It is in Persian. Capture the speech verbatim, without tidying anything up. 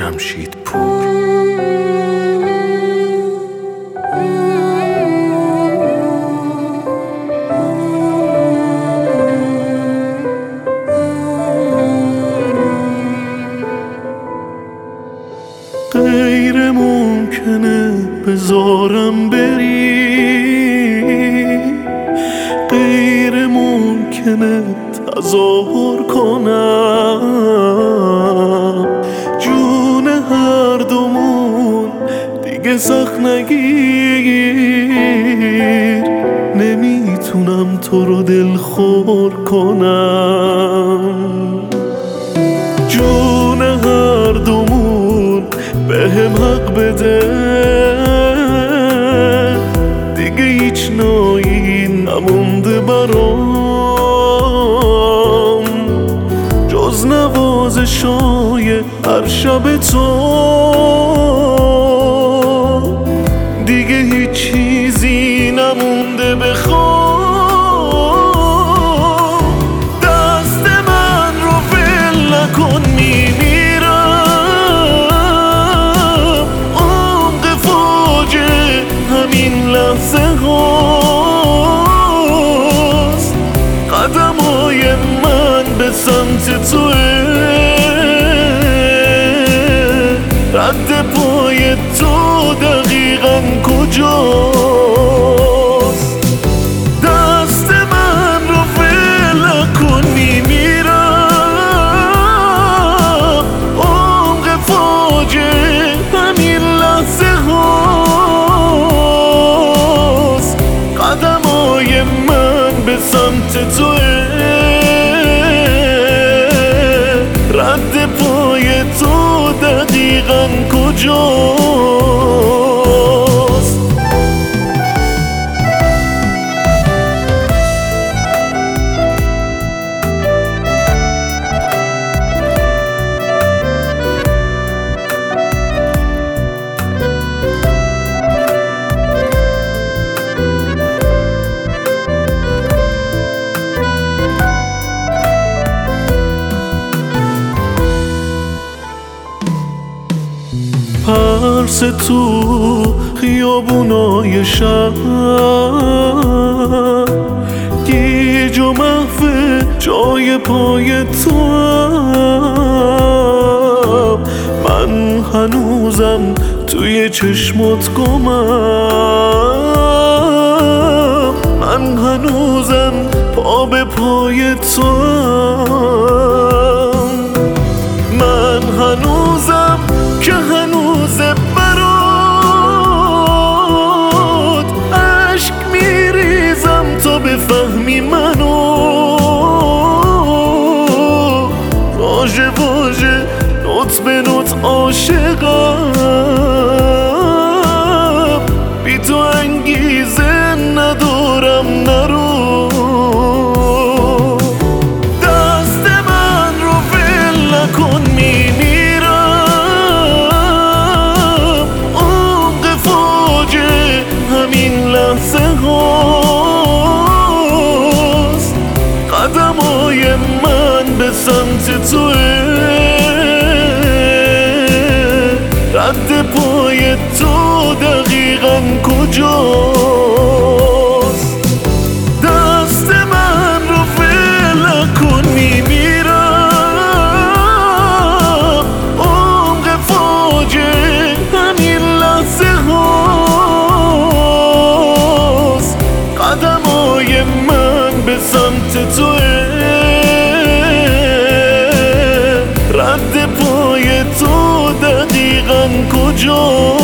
جمشید پور. غیر ممکنه بذارم بری، غیر ممکنه تظاهر کنم، جون هر دومون دیگه سخت نگیر، نمیتونم تو رو دلخور کنم. جون هر دومون به هم حق بده، دیگه هیچ نایی نمونده برام جز نوازشای هر شب تو. دیگه هیچ چیزی نمونده بخوام، دست من رو ول نکن میمیرم، عمق فوجه همین لحظه هاست، قدمای من به سمت توه، رد پای تو دقیقاً کجاست؟ دست من رو ول نکن میمیرم، عمق فوجه همین لحظه هاست، قدمای من به سمت توه، رد پای تو دقیقاً کجاست؟ پرس تو خیابونای شهر، گیج و محو جای پای تو هم، من هنوزم توی چشمات گمم، من هنوزم پا به پای تو هم، من هنوزم که هنوز برات عشق میریزم تا بفهمی منو، واژه واژه نوت به نوت عاشقم، بی تو انگیزه ندارم نرو. دست من رو ول نکن میمیرم، عمق فوجه همین لحظه هاست، قدمای من به سمت توه، رد پای تو دقیقاً کجاست؟ دست من رو ول نکن میمیرم، عمق فوجه همین لحظه هاست، قدمای من به سمت توه، رد پای تو دقیقاً کجاست؟